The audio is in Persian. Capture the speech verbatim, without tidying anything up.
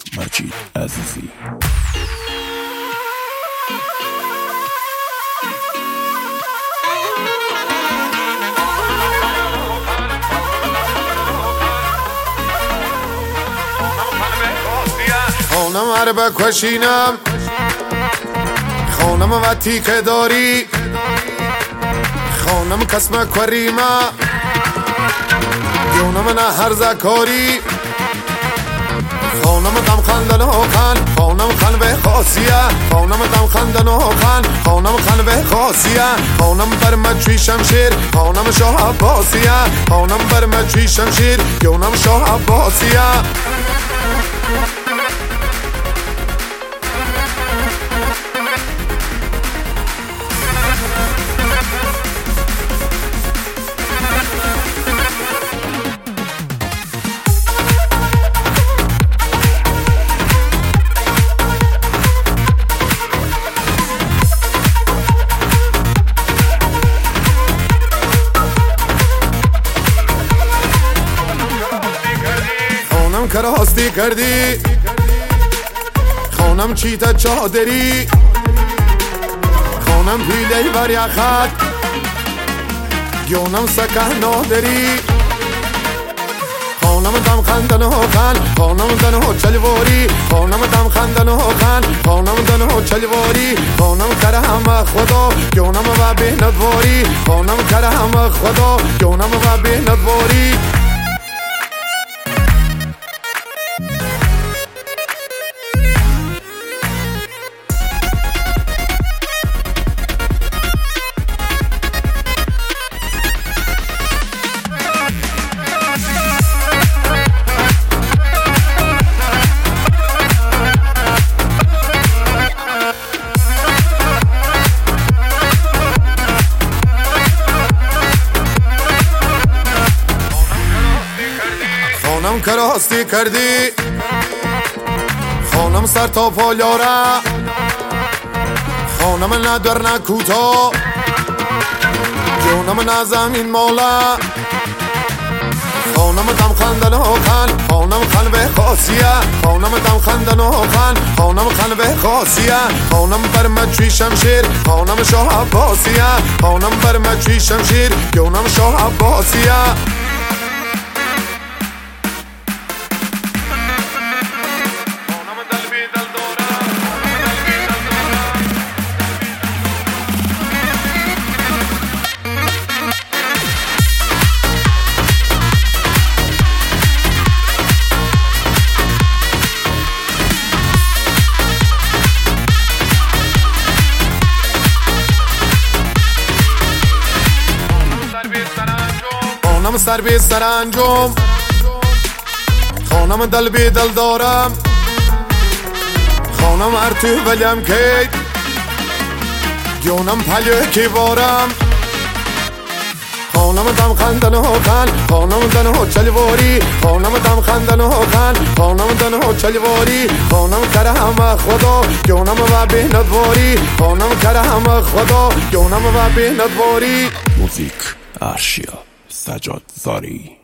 مجید عزیزی. خانم عربه کشینم، خانم وطی که داری، خانم کسمه کریمه، یونم نه هر زکاری، خانم دم خندن و خان، خانم خان به خاصیه، خانم دم خندن و خان، خانم خان به خاصیه، خانم بر مجوی شمشیر، خانم شاه عباسیه، خانم بر مجوی شمشیر، یونم شاه عباسیه. خانم کراستی کردی، خانم چیت چادری، خانم پیله بر یخت، یونم سکه نادری، خانم دم خندن و خان، خانم دن و چلواری، خانم دم خندن و خان، خانم دن و چلواری، خانم کرم خدا یونم و به ندواری، خانم کرم خدا یونم و به ندواری. خانم کراستی کردی، خانم سر تا پا یاره، خانم نه در نه کوتا، جونم نه زمین ماله، خانم دم خندن و خان، خانم خان به خاصیه، خانم دم خندن و خان، خانم خان به خاصیه، خانم بر مجوی شمشیر، خانم شاه عباسیه، خانم بر مجوی شمشیر، یونم شاه عباسیه. خانم سر بی سر انجام، خانم دل بی دل دارم، خانم ارتو بلیم که یونم پلیه کی بارم، خانم دم خندن و خان، خانم دن و چلواری، خانم دم خندن و خان، خانم دن و چلواری، خانم کرم خدا یونم و به ندواری، خانم کرم خدا یونم و به ندواری. موزیک ارشیا سجاد زاری.